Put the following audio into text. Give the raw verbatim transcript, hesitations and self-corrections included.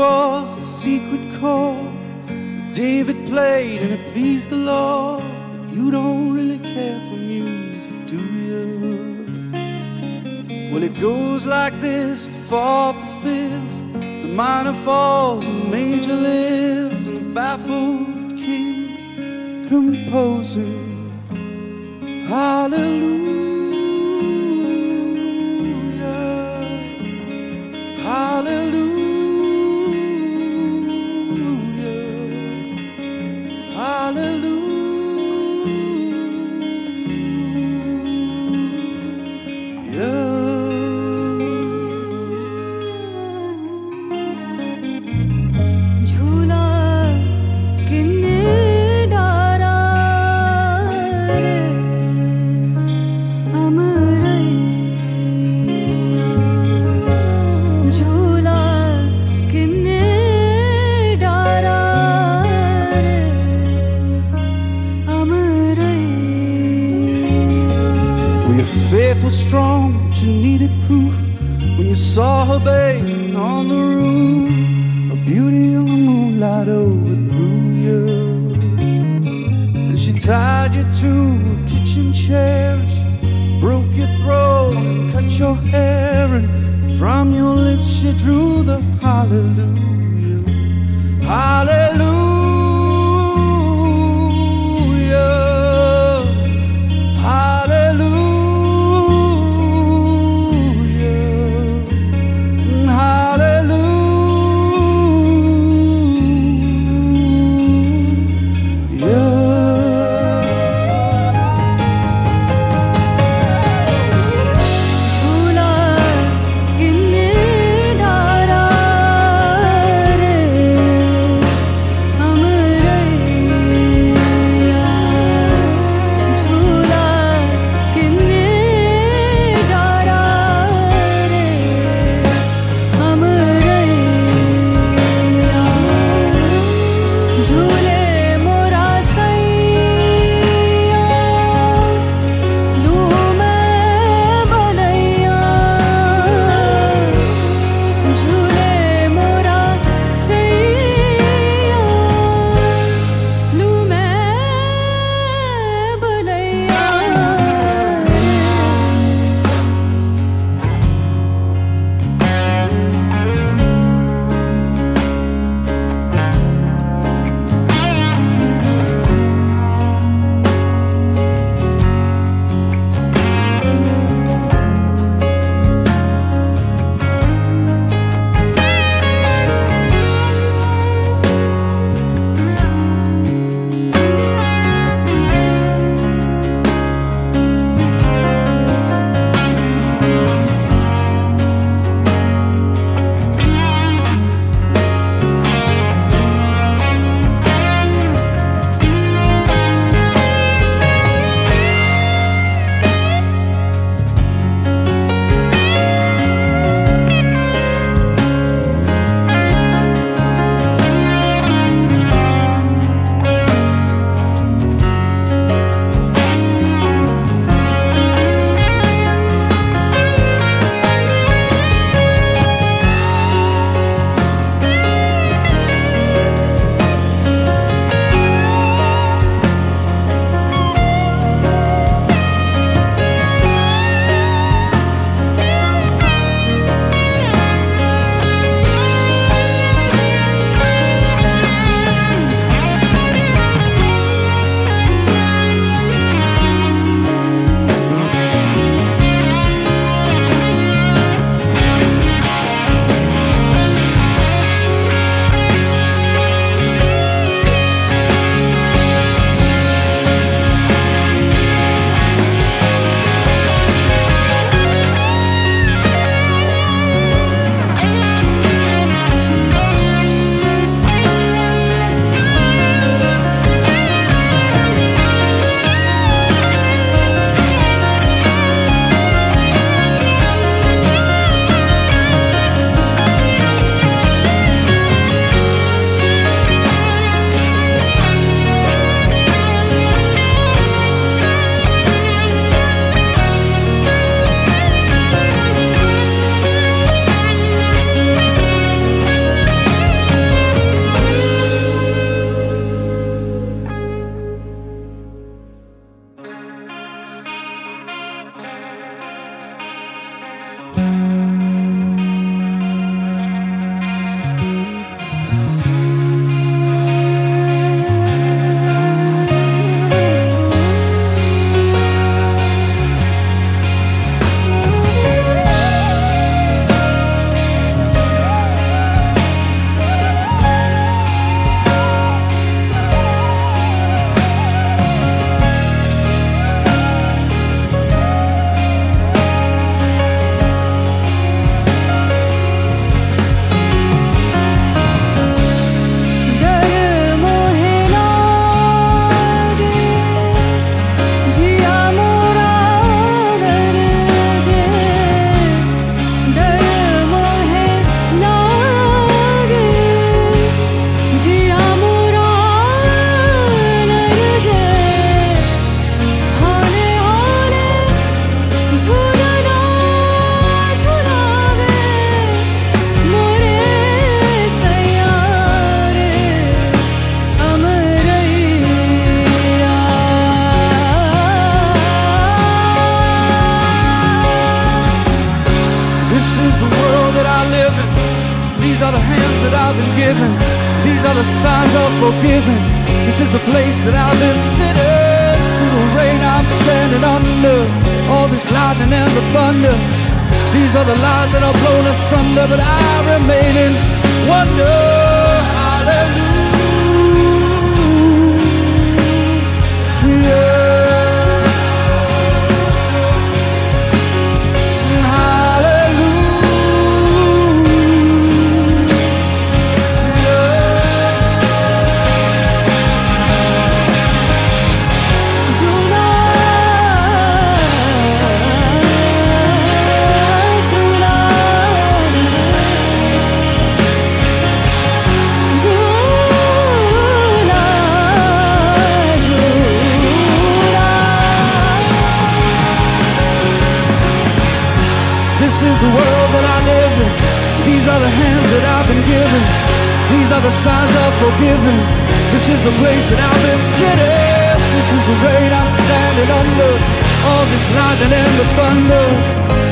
was a secret chord that David played and it pleased the Lord. But you don't really care for music, do you? Well, it goes like this: the fourth, the fifth, the minor falls and the major lift, and the baffled king composing hallelujah, hallelujah, hallelujah. Your faith was strong, but you needed proof when you saw her bathing on the roof. A beauty in the moonlight overthrew you, and she tied you to a kitchen chair. She broke your throat and cut your hair, and from your lips she drew the hallelujah, hallelujah. signs of forgiving. This is the place that I've been sitting. This is rain I'm standing under, all this lightning and the thunder. These are the lies that are blown asunder, but I remain in wonder. Hallelujah. This is the world that I live in. These are the hands that I've been given. These are the signs of forgiving. This is the place that I've been sitting. This is the rain I'm standing under, all this lightning and the thunder.